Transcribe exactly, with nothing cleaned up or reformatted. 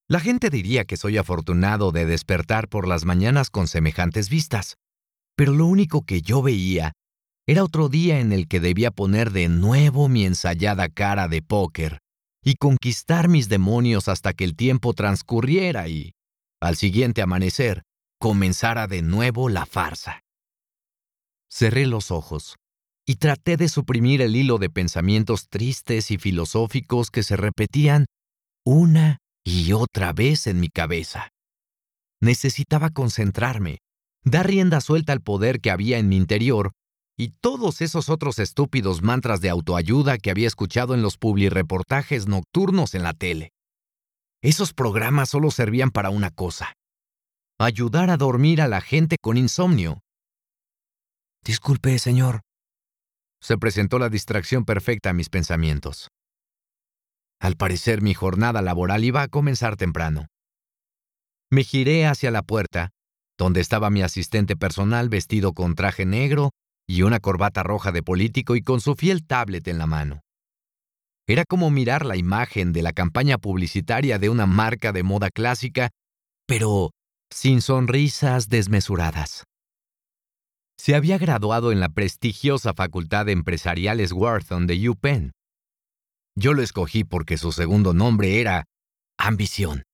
La gente diría que soy afortunado de despertar por las mañanas con semejantes vistas, pero lo único que yo veía era otro día en el que debía poner de nuevo mi ensayada cara de póker y conquistar mis demonios hasta que el tiempo transcurriera y, al siguiente amanecer, comenzara de nuevo la farsa. Cerré los ojos y traté de suprimir el hilo de pensamientos tristes y filosóficos que se repetían una y otra vez en mi cabeza. Necesitaba concentrarme, dar rienda suelta al poder que había en mi interior y todos esos otros estúpidos mantras de autoayuda que había escuchado en los publireportajes nocturnos en la tele. Esos programas solo servían para una cosa: ayudar a dormir a la gente con insomnio. Disculpe, señor. Se presentó la distracción perfecta a mis pensamientos. Al parecer, mi jornada laboral iba a comenzar temprano. Me giré hacia la puerta, donde estaba mi asistente personal vestido con traje negro y una corbata roja de político y con su fiel tablet en la mano. Era como mirar la imagen de la campaña publicitaria de una marca de moda clásica, pero sin sonrisas desmesuradas. Se había graduado en la prestigiosa Facultad de Empresariales Wharton de UPenn. Yo lo escogí porque su segundo nombre era Ambición.